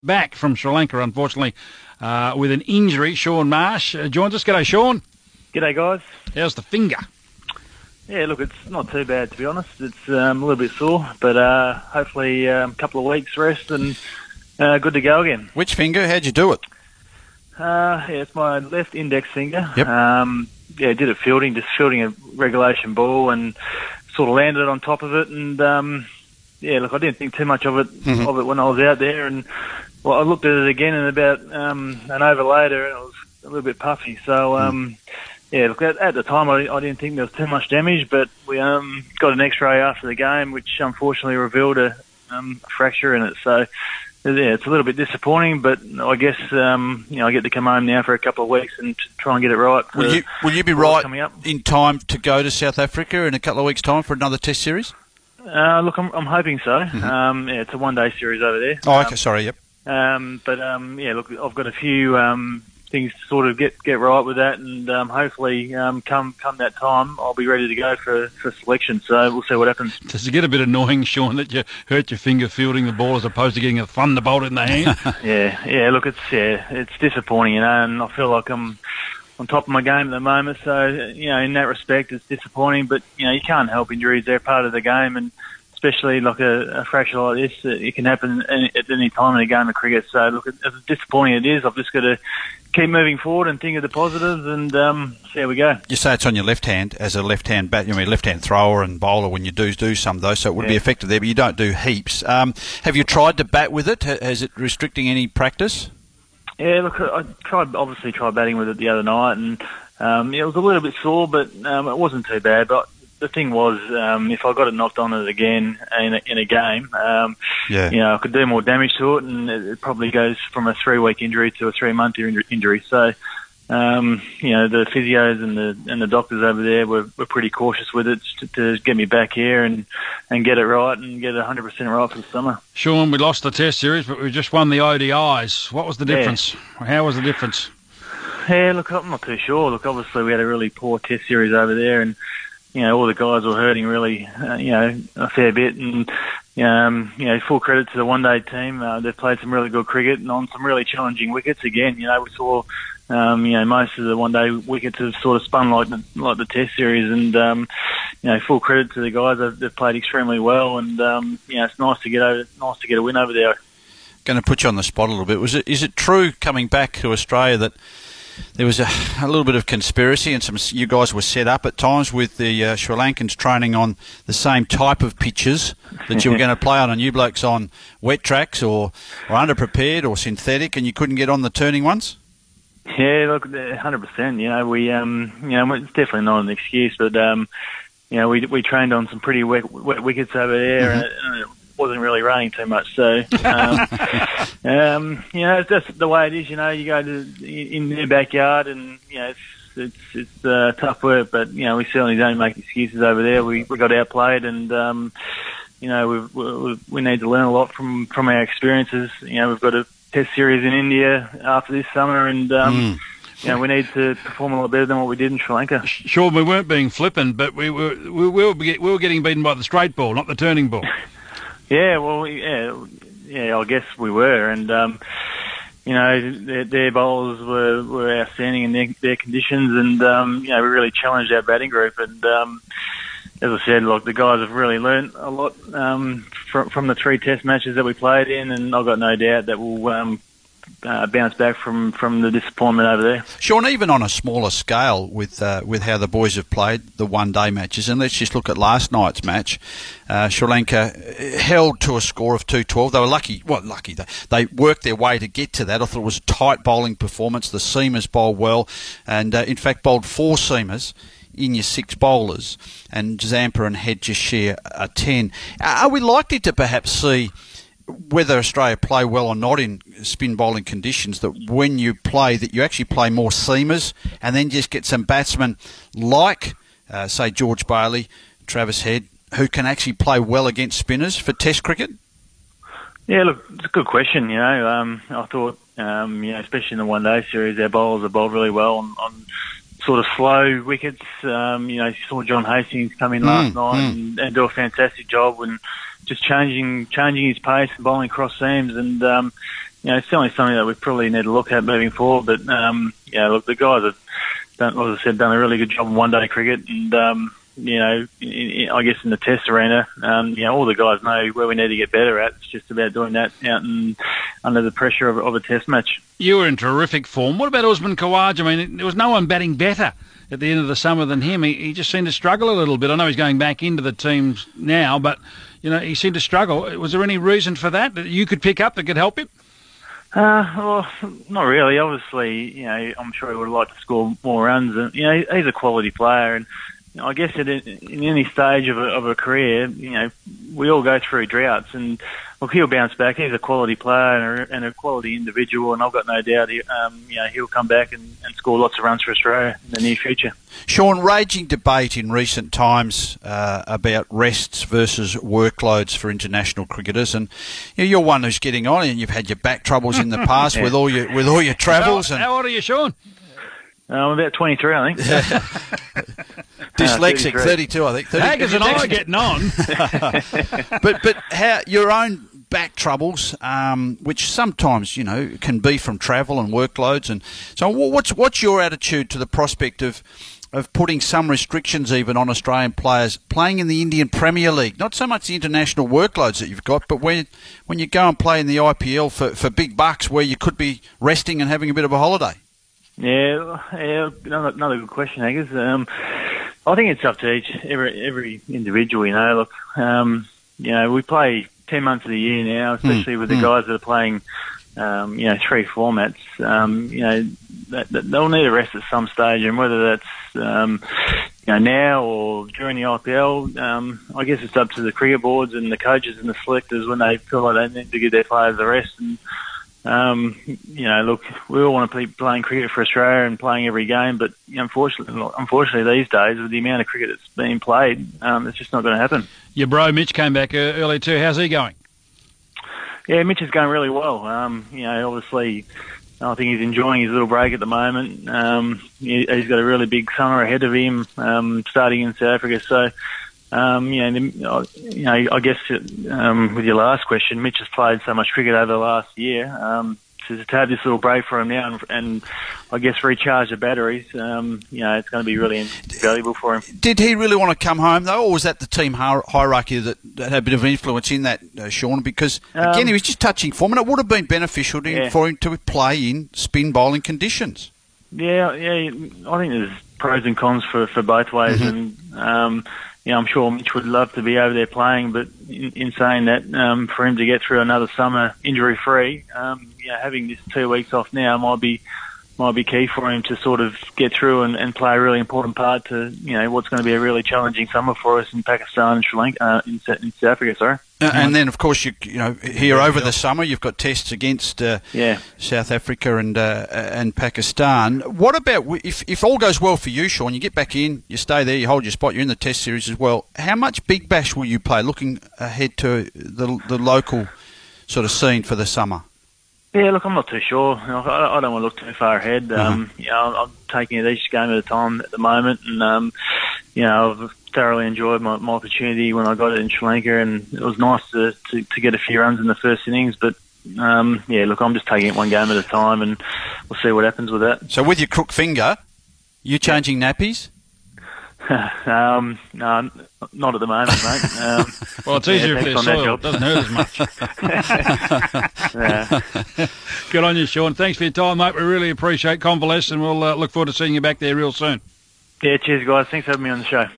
back from Sri Lanka, unfortunately, with an injury. Sean Marsh joins us. G'day, Sean. G'day, guys. How's the finger? Yeah, look, it's not too bad, to be honest. It's a little bit sore, but hopefully a couple of weeks rest and good to go again. Which finger? How'd you do it? Yeah, it's my left index finger. Yep. Yeah, did it fielding a regulation ball and sort of landed on top of it. And yeah, look, I didn't think too much of it when I was out there. And well, I looked at it again and about an over later, and it was a little bit puffy. So yeah, look, at the time I didn't think there was too much damage, but we got an X-ray after the game, which unfortunately revealed a fracture in it. So yeah, it's a little bit disappointing, but I guess I get to come home now for a couple of weeks and try and get it right. Will you be right in time to go to South Africa in a couple of weeks' time for another Test series? Look, I'm hoping so. Yeah, it's a one-day series over there. Oh, okay, sorry, yep. But yeah, look, I've got a few things to sort of get right with that, and hopefully come that time I'll be ready to go for selection. So we'll see what happens. Does it get a bit annoying, Sean, that you hurt your finger fielding the ball as opposed to getting a thunderbolt in the hand? Yeah. Look, it's disappointing, and I feel like I'm on top of my game at the moment. So in that respect, it's disappointing. But you can't help injuries; they're part of the game, and especially like a fracture like this, it can happen at any time in a game of cricket. So look, as disappointing it is, I've just got to keep moving forward and think of the positives, and see how we go. You say it's on your left hand as a left-hand left-hand thrower and bowler when you do some of those, so it would be effective there, but you don't do heaps. Have you tried to bat with it? Is it restricting any practice? Yeah, look, I obviously tried batting with it the other night, and it was a little bit sore, but it wasn't too bad. But the thing was, if I got it knocked on it again in a game, I could do more damage to it, and it probably goes from a 3-week injury to a 3-month injury. So, the physios and the doctors over there were pretty cautious with it to get me back here and get it right and get it 100% right for the summer. Sean, we lost the Test series, but we just won the ODIs. What was the difference? How was the difference? Yeah, look, I'm not too sure. Look, obviously we had a really poor Test series over there, and all the guys were hurting really, a fair bit. And, full credit to the one-day team. They've played some really good cricket and on some really challenging wickets. Again, we saw, most of the one-day wickets have sort of spun like the Test series. And, full credit to the guys. They've played extremely well. And, it's nice to get a win over there. Going to put you on the spot a little bit. Is it true coming back to Australia that there was a little bit of conspiracy and you guys were set up at times with the Sri Lankans training on the same type of pitches that you were going to play on, and you blokes on wet tracks or underprepared or synthetic, and you couldn't get on the turning ones? Yeah, look, 100%. We it's definitely not an excuse, but we trained on some pretty wet wickets over there, and it wasn't really raining too much, so it's just the way it is. You go in their backyard, and it's tough work, but we certainly don't make excuses over there. We got outplayed, and we need to learn a lot from our experiences. We've got a Test series in India after this summer, and we need to perform a lot better than what we did in Sri Lanka. Sure, we weren't being flippant, but we were getting beaten by the straight ball, not the turning ball. Yeah, well, I guess we were, and their bowlers were outstanding in their conditions, and we really challenged our batting group. And as I said, the guys have really learnt a lot from the 3 Test matches that we played in, and I've got no doubt that we'll bounce back from the disappointment over there. Sean, even on a smaller scale with how the boys have played the one-day matches, and let's just look at last night's match. Sri Lanka held to a score of 212. They were lucky. They worked their way to get to that. I thought it was a tight bowling performance. The seamers bowled well, and in fact bowled 4 seamers in your 6 bowlers, and Zampa and Head just share a 10. Are we likely to perhaps see, whether Australia play well or not in spin bowling conditions, that when you play, that you actually play more seamers and then just get some batsmen like, say, George Bailey, Travis Head, who can actually play well against spinners for Test cricket? Yeah, look, it's a good question. I thought, especially in the one-day series, our bowlers have bowled really well on sort of slow wickets. You saw John Hastings come in last night and do a fantastic job and just changing his pace and bowling cross seams. And it's certainly something that we probably need to look at moving forward. But look, the guys have done, as I said, done a really good job in one-day cricket, and I guess in the Test arena, all the guys know where we need to get better at. It's just about doing that out and under the pressure of a Test match. You were in terrific form. What about Usman Khawaja? I mean, there was no one batting better at the end of the summer than him. He just seemed to struggle a little bit. I know he's going back into the teams now, but he seemed to struggle. Was there any reason for that you could pick up that could help him? Well, not really. Obviously, I'm sure he would like to score more runs. And he's a quality player, and I guess in any stage of a career, we all go through droughts, and look, he'll bounce back. He's a quality player and a quality individual, and I've got no doubt he'll come back and score lots of runs for Australia in the near future. Sean, raging debate in recent times about rests versus workloads for international cricketers, and you're one who's getting on, and you've had your back troubles in the past with all your travels. How old are you, Sean? I'm about 23, I think. Dyslexic, 32, I think. Haggers and I are getting on. But how your own back troubles, which sometimes can be from travel and workloads, and so what's your attitude to the prospect of putting some restrictions even on Australian players playing in the Indian Premier League? Not so much the international workloads that you've got, but when you go and play in the IPL for big bucks, where you could be resting and having a bit of a holiday. Yeah, another good question, Haggers. I think it's up to every individual. Look, we play 10 months of the year now, especially with the guys that are playing, 3 formats. They'll need a rest at some stage, and whether that's now or during the IPL, I guess it's up to the cricket boards and the coaches and the selectors when they feel like they need to give their players a rest. And look, we all want to be playing cricket for Australia and playing every game, but unfortunately these days, with the amount of cricket that's being played, it's just not going to happen. Your bro Mitch came back early too. How's he going? Yeah, Mitch is going really well. Obviously, I think he's enjoying his little break at the moment. He's got a really big summer ahead of him, starting in South Africa. So, I guess with your last question, Mitch has played so much cricket over the last year. To have this little break for him now and I guess recharge the batteries, it's going to be really valuable for him. Did he really want to come home though, or was that the team hierarchy that had a bit of influence in that, Sean? Because again, he was just touching form, and it would have been beneficial for him to play in spin bowling conditions. Yeah, I think there's pros and cons for both ways, and I'm sure Mitch would love to be over there playing, but in saying that, for him to get through another summer injury-free, having this 2 weeks off now might be key for him to sort of get through and play a really important part to what's going to be a really challenging summer for us in Pakistan and Sri Lanka, in South Africa. Sorry. And then, of course, here over the summer, you've got tests against South Africa and Pakistan. What about if all goes well for you, Sean? You get back in, you stay there, you hold your spot, you're in the Test series as well. How much Big Bash will you play? Looking ahead to the local sort of scene for the summer. Yeah, look, I'm not too sure. I don't want to look too far ahead. I'm taking it each game at a time at the moment, and I've thoroughly enjoyed my opportunity when I got it in Sri Lanka, and it was nice to get a few runs in the first innings. But look, I'm just taking it one game at a time, and we'll see what happens with that. So, with your crook finger, you changing nappies? No, not at the moment, mate. Well, it's easier if they're soiled. It doesn't hurt as much. Good on you, Sean. Thanks for your time, mate. We really appreciate convalescence, and we'll look forward to seeing you back there real soon. Yeah, cheers, guys. Thanks for having me on the show.